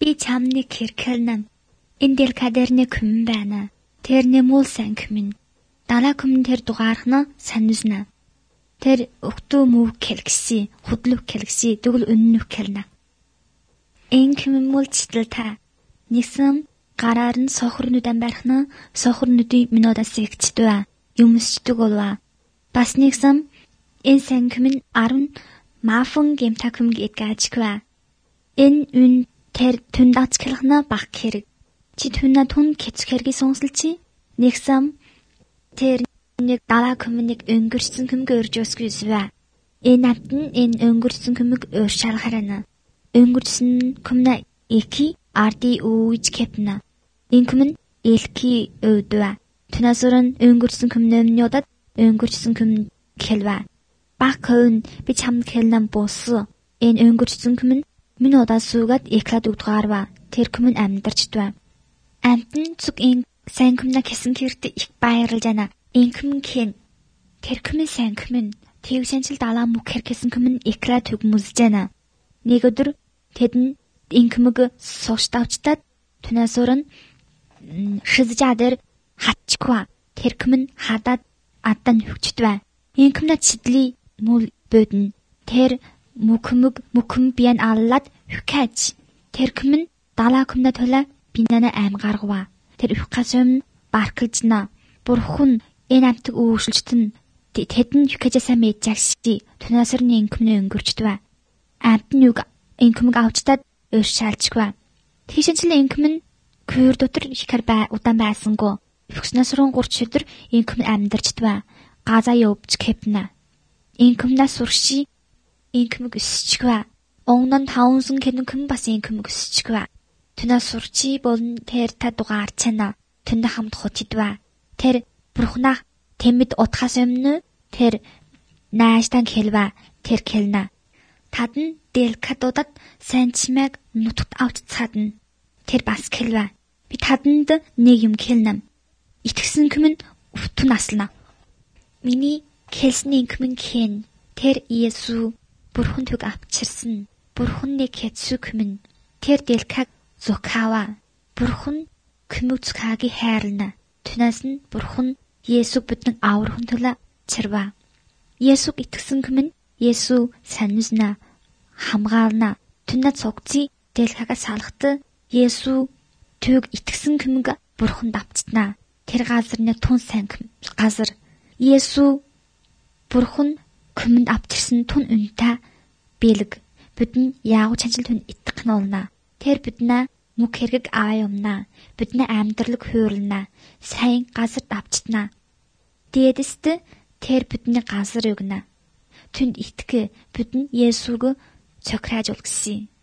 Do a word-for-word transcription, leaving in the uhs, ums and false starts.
Би чамныг хэрхэлнэ. Энэ дэлхадэрний күмэн байна. Тэрний мул сайн күмэн. Далаа күмэн тэр дугаархна сануусна. Тэр өгтөө мөв кэлгси, худлув кэлгси, дүгэл үннүв кэлнэ. Энэ күмэн мул читэл та. Нэгсэн гараар нь сохорнудан барихна, сохорнуудын минодас игчдвэ. Юмсчдэг болва. Бас нэгсэн энэ сайн күмэн арван мафун гэмта күмэг идгаачгвэ. Энэ үн тэр түндац кэлхна бах хэрэг. Чи түнна түн кэцх хэргийг сонсолчи. Нэгсэн тэр нэг далаа күмэнийг өнгөрсөн күмэг өржөөсгүйсвэ. Энэ амт нь энэ өнгөрсөн күмэг өршаалхарана. Өнгөрсөн күмнэ эки арди үүж кэпна. Энэ күмэн элки өвдвэ. Түнасурын өнгөрсөн күмнэн ёдад өнгөрсөн күмэн кэлвэ. Бах көн би чамд кэлнам босс. Энэ өнгөрсөн күмэн минь удаа суугаад эклад өгдгаарва. Тэр күмэн амьдарчдвэ. Амт нь зүг энэ сайн күмнэ хэсэн хэрэг их баярлж байна. Энэ күмэн хэн. Тэр күмэн сайн күмэн. Тэгшэнчил далаа мөх хэрхэсэн күмэн эклад төгмөсж байна. Нэг өдөр тэдэн энэ күмэг сууштавчтад түнасурын шизжадэр хатчква. Тэр күмэн хадаад аддан хөвчдвэ. Энэ күмнэ чидли мул бөдөн. Тэр мөкмөг мөкм биен аллад хүкэж. Тэр күмэн далаа күмнэ төлө бинана аим гаргава. Тэр хүкэсэм баркэлжна. Бурхан энэ амтыг өөршөлтөн тэдэн хүкэжсаа мэджагши. Түнасрны энэ күмнэ өнгөрчдвэ. Амт нь юг энэ күмэг авчтад өршаалчгва. Тийшэнчлэн энэ күмэн көр дотор ихэр бай удаан байсангүй. Хүкснасрын гурч өдөр энэ күмэн амьдарчдвэ. Газаа явж кэпнэ. Энэ күмнээс сурши энэ күмэг өсчгвэ. Онгон таунсан кэнэн күмэн бас энэ күмэг өсчгвэ. Түнээс сурчи болон тэр та дугаарчана. Түндэ хамт хотидвэ. Тэр бурхнах тэмэд утхаас өмнө тэр наашдан хэлвэ. Тэр хэлнэ. Тадн дэлкадуудад сайн чимэг нутагт авч цаадна. Тэр бас хэлвэ. Би таданд нэг юм хэлнэм. Итгэсэн күмэн өвтөн аслана. Миний хэлсний күмэн хэн. Тэр Иесу бурхан төг авчирсан. Бурханы кэцүү күмэн. Тэр дэлкаг зукава. Бурхан күмүцкаги хайрлна. Түнэс нь бурхан Иесуг биднэг аврахын төлө чирва. Иесуг итгэсэн күмэн Иесу сануусна. Хамгаална. Түнэ цогци дэлхага салхад Иесу төг итгэсэн күмэг бурхан давцтна. Тэр газар нэг тун сайн газар. Иесу бурхан күмэнд авчирсан тун үнэтэй бэлэг. Бидэн яагуу чанчил түн итгэх нь олна. Тэр биднэ мөг хэрэг аа юмна. Биднэ амьдралыг хөөрлнө. Сайн газар давчтна. Дээдэст тэр бидний газар өгнө. Түнд итгэх бидэн Иесуг цохрааж уулгсан.